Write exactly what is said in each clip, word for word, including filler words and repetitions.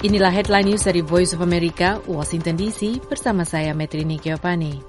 Inilah headline news dari Voice of America, Washington D C, bersama saya Metrini Giovanni.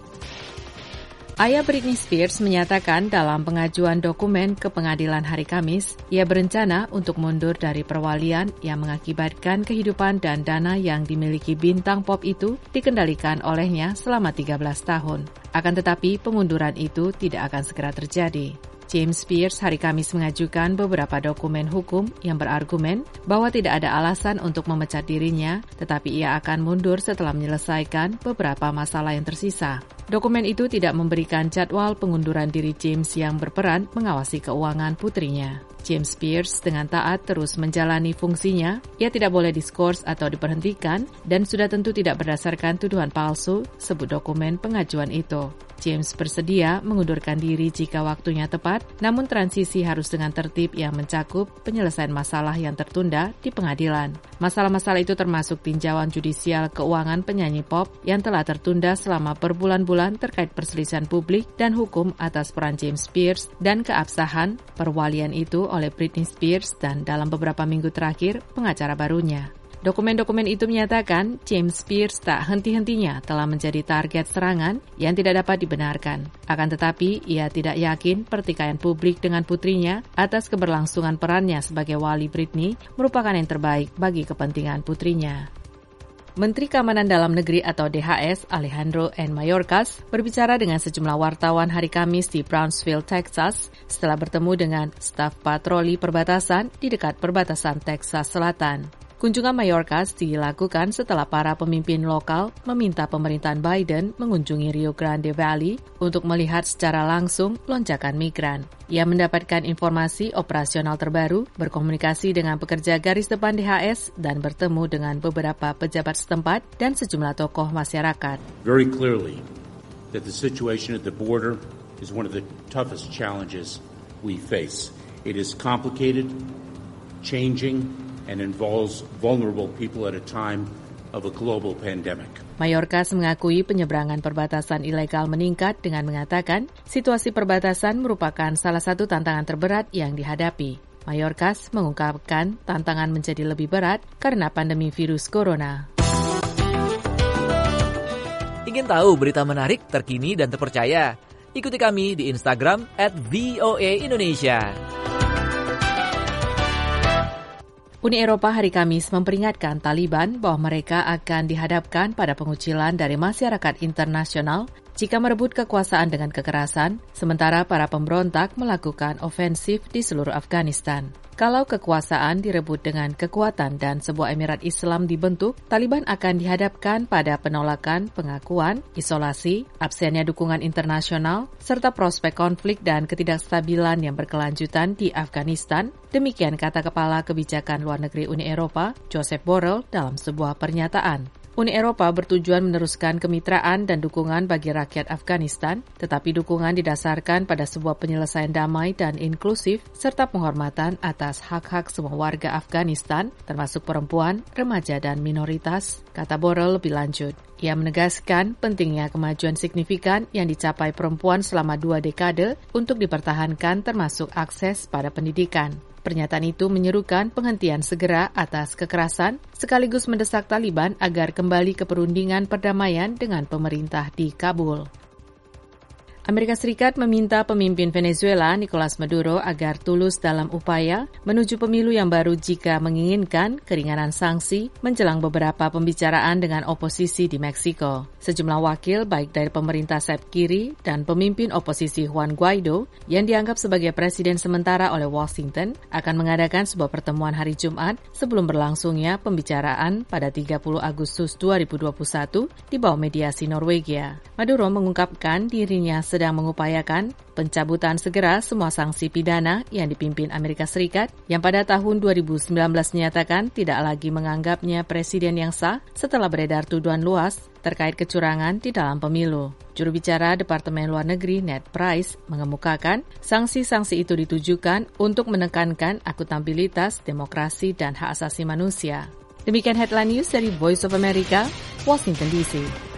Ayah Britney Spears menyatakan dalam pengajuan dokumen ke pengadilan hari Kamis, ia berencana untuk mundur dari perwalian yang mengakibatkan kehidupan dan dana yang dimiliki bintang pop itu dikendalikan olehnya selama tiga belas tahun. Akan tetapi, pengunduran itu tidak akan segera terjadi. James Spears hari Kamis mengajukan beberapa dokumen hukum yang berargumen bahwa tidak ada alasan untuk memecat dirinya, tetapi ia akan mundur setelah menyelesaikan beberapa masalah yang tersisa. Dokumen itu tidak memberikan jadwal pengunduran diri James yang berperan mengawasi keuangan putrinya. James Spears dengan taat terus menjalani fungsinya, ia tidak boleh diskors atau diberhentikan dan sudah tentu tidak berdasarkan tuduhan palsu, sebut dokumen pengajuan itu. James bersedia mengundurkan diri jika waktunya tepat, namun transisi harus dengan tertib yang mencakup penyelesaian masalah yang tertunda di pengadilan. Masalah-masalah itu termasuk tinjauan judisial keuangan penyanyi pop yang telah tertunda selama berbulan-bulan terkait perselisihan publik dan hukum atas peran James Spears dan keabsahan perwalian itu oleh Britney Spears dan dalam beberapa minggu terakhir pengacara barunya. Dokumen-dokumen itu menyatakan James Spears tak henti-hentinya telah menjadi target serangan yang tidak dapat dibenarkan. Akan tetapi, ia tidak yakin pertikaian publik dengan putrinya atas keberlangsungan perannya sebagai wali Britney merupakan yang terbaik bagi kepentingan putrinya. Menteri Keamanan Dalam Negeri atau D H S Alejandro N. Mayorkas berbicara dengan sejumlah wartawan hari Kamis di Brownsville, Texas setelah bertemu dengan staf patroli perbatasan di dekat perbatasan Texas Selatan. Kunjungan Mayorkas dilakukan setelah para pemimpin lokal meminta pemerintahan Biden mengunjungi Rio Grande Valley untuk melihat secara langsung lonjakan migran. Ia mendapatkan informasi operasional terbaru, berkomunikasi dengan pekerja garis depan D H S, dan bertemu dengan beberapa pejabat setempat dan sejumlah tokoh masyarakat. Very clearly that the situation at the border is one of the toughest challenges we face. It is complicated, changing, and involves vulnerable people at a time of a global pandemic. Mayorkas mengakui penyeberangan perbatasan ilegal meningkat dengan mengatakan situasi perbatasan merupakan salah satu tantangan terberat yang dihadapi. Mayorkas mengungkapkan tantangan menjadi lebih berat karena pandemi virus corona. Ingin tahu berita menarik, terkini, dan terpercaya? Ikuti kami di Instagram at V O A Indonesia. Uni Eropa hari Kamis memperingatkan Taliban bahwa mereka akan dihadapkan pada pengucilan dari masyarakat internasional jika merebut kekuasaan dengan kekerasan, sementara para pemberontak melakukan ofensif di seluruh Afghanistan. Kalau kekuasaan direbut dengan kekuatan dan sebuah emirat Islam dibentuk, Taliban akan dihadapkan pada penolakan, pengakuan, isolasi, absennya dukungan internasional, serta prospek konflik dan ketidakstabilan yang berkelanjutan di Afghanistan. Demikian kata Kepala Kebijakan Luar Negeri Uni Eropa, Josep Borrell, dalam sebuah pernyataan. Uni Eropa bertujuan meneruskan kemitraan dan dukungan bagi rakyat Afghanistan, tetapi dukungan didasarkan pada sebuah penyelesaian damai dan inklusif serta penghormatan atas hak-hak semua warga Afghanistan, termasuk perempuan, remaja, dan minoritas, kata Borrell lebih lanjut. Ia menegaskan pentingnya kemajuan signifikan yang dicapai perempuan selama dua dekade untuk dipertahankan termasuk akses pada pendidikan. Pernyataan itu menyerukan penghentian segera atas kekerasan, sekaligus mendesak Taliban agar kembali ke perundingan perdamaian dengan pemerintah di Kabul. Amerika Serikat meminta pemimpin Venezuela, Nicolas Maduro, agar tulus dalam upaya menuju pemilu yang baru jika menginginkan keringanan sanksi menjelang beberapa pembicaraan dengan oposisi di Meksiko. Sejumlah wakil, baik dari pemerintah sayap kiri dan pemimpin oposisi Juan Guaido, yang dianggap sebagai presiden sementara oleh Washington, akan mengadakan sebuah pertemuan hari Jumat sebelum berlangsungnya pembicaraan pada tiga puluh Agustus dua ribu dua puluh satu di bawah mediasi Norwegia. Maduro mengungkapkan dirinya sedang mengupayakan pencabutan segera semua sanksi pidana yang dipimpin Amerika Serikat yang pada tahun dua ribu sembilan belas menyatakan tidak lagi menganggapnya presiden yang sah setelah beredar tuduhan luas terkait kecurangan di dalam pemilu. Juru bicara Departemen Luar Negeri Ned Price mengemukakan sanksi-sanksi itu ditujukan untuk menekankan akuntabilitas, demokrasi, dan hak asasi manusia. Demikian headline news dari Voice of America, Washington D C.